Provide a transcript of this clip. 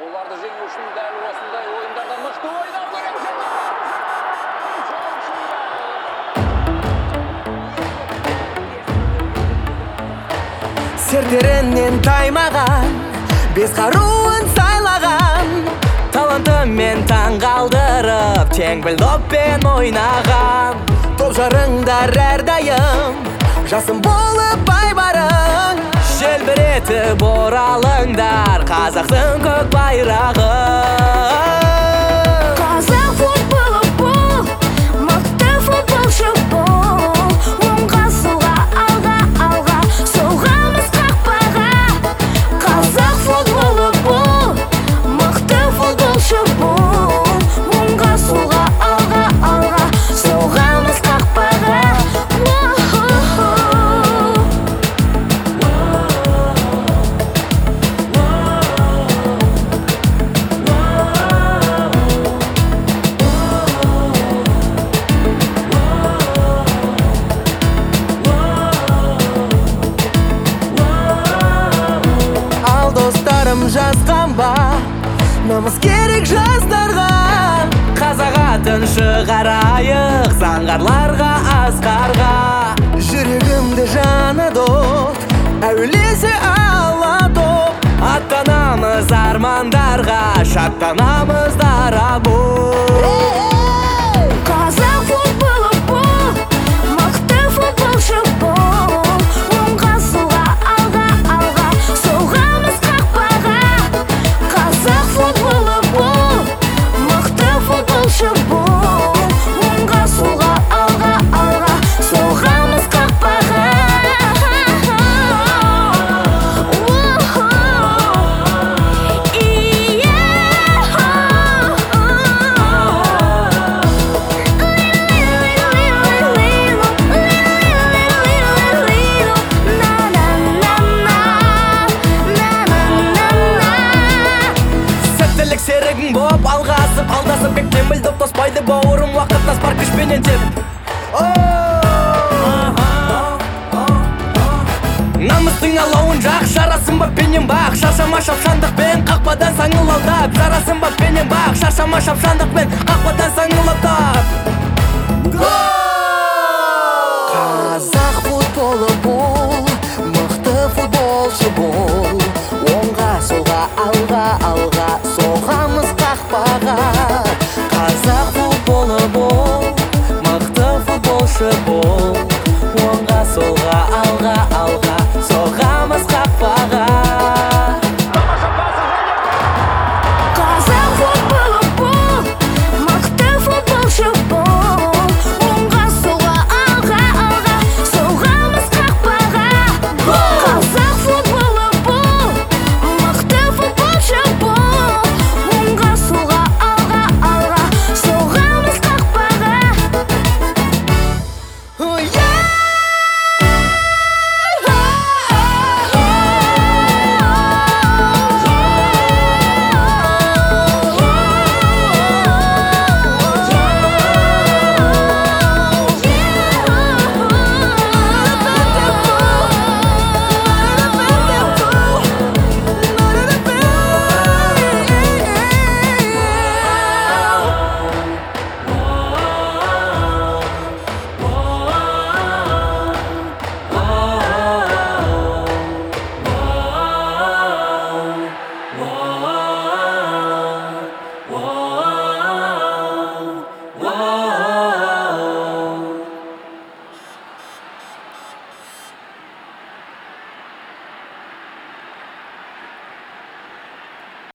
Оларды жеңу үшін дәл осындай ойындарда мықты ойнау керек. Сертерінен таймаған, бес қаруын сайлаған, талантымен таң қалдырып, теңбіл доппен ойнаған. Топ жарыңдар әрдайым, жасын болып байбарың, желбіретіп оралыңдар қазақтың көк байрағы. Қазақ футболы бұл, мықты футболшы бұл. Оңға солға, алға, алға, соғамыз қақпаға. Қазақ футболы бұл, мықты футболшы бұл. Оңға солға, алға, алға, соғамыз қақпаға. Ал достарым жазған ба, намыс керек жастарға. Қазақ атын шығарайық заңғарларға, асқарға. Жүрегімді жаны дот, әуелесе алла топ. Аттанамыз армандарға, шаттанамыз дара бұл. Қазақ футболы бұл, мықты футболшы бұл. Оңға солға, алға, алға, соғамыз қақпаға. Қазақ футболы бұл, мықты футболшы бұл. Оңға солға, алға, алға, соғамыз қақпаға. Сәттілік серігің боп, алға асып, алдасып, бектен біл доп тоспайды бауырым, уақыттас бар күшпенен теп. Намыстың алауын жақ, жарасын ба пенен бақ, шаршама шапшандықпен қақпадан саңылаудап. Жарасын ба пенен бақ, шаршама шапшандықпен қақпадан саңылаудап. Қазақ футболы бұл, мықты футболшы бұл. Оңға солға, алға, алға,